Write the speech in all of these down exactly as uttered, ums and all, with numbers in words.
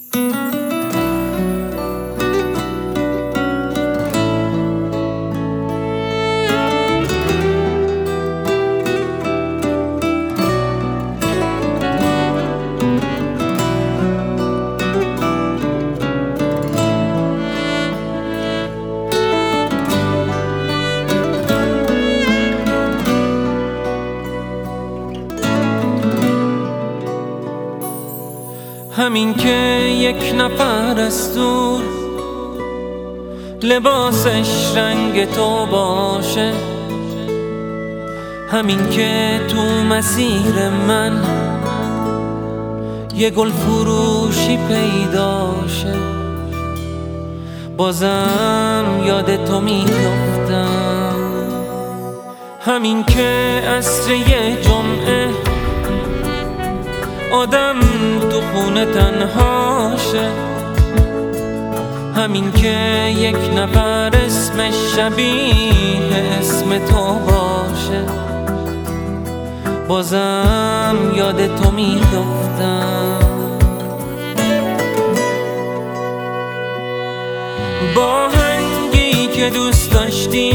همین که یک نفر از دور لباسش رنگ تو باشه، همین که تو مسیر من یه گل فروشی پیداشه، بازم یاد تو میافتم. همین که عصر یه جمعه آدم تو خونه تنهاشه، همین که یک نفر اسمش شبیه اسم تو باشه، بازم یاد تو میافتم. با هنگی که دوست داشتی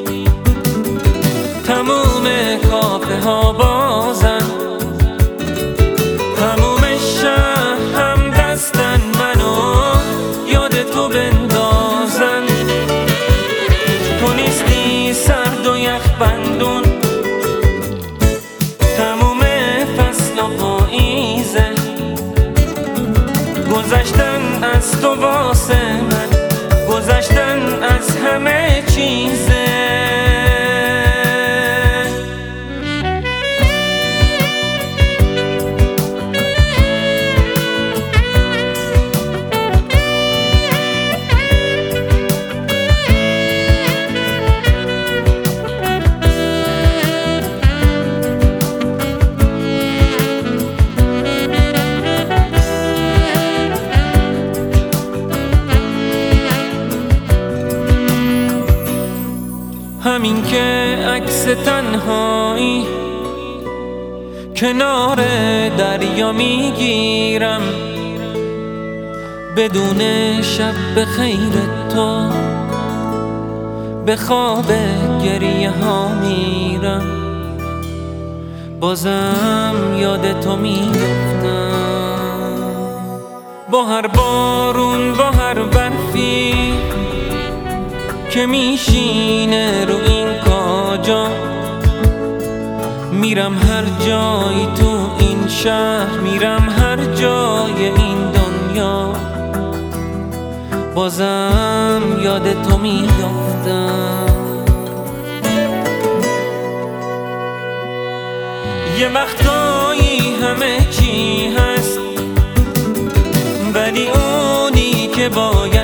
تموم کافه ها بازن، تموم شهر هم دستن منو یاد تو بندازن. تو نیستی سرد و یخ بندون، تموم فصل و پاییزه، گذشتن از تو واسه من، گذشتن از همه چیزه. همین که عکس تنهایی کنار دریا میگیرم، بدون شب به خیر تو به خواب گریه ها میرم، بازم یاد تو میافتم. با هر بارون با هر برفی که میشینه رو این کاجا، میرم هر جایی تو این شهر، میرم هر جای این دنیا، بازم یاد تو میافتم. یه وقتایی همه چی هست، ولی اونی که باید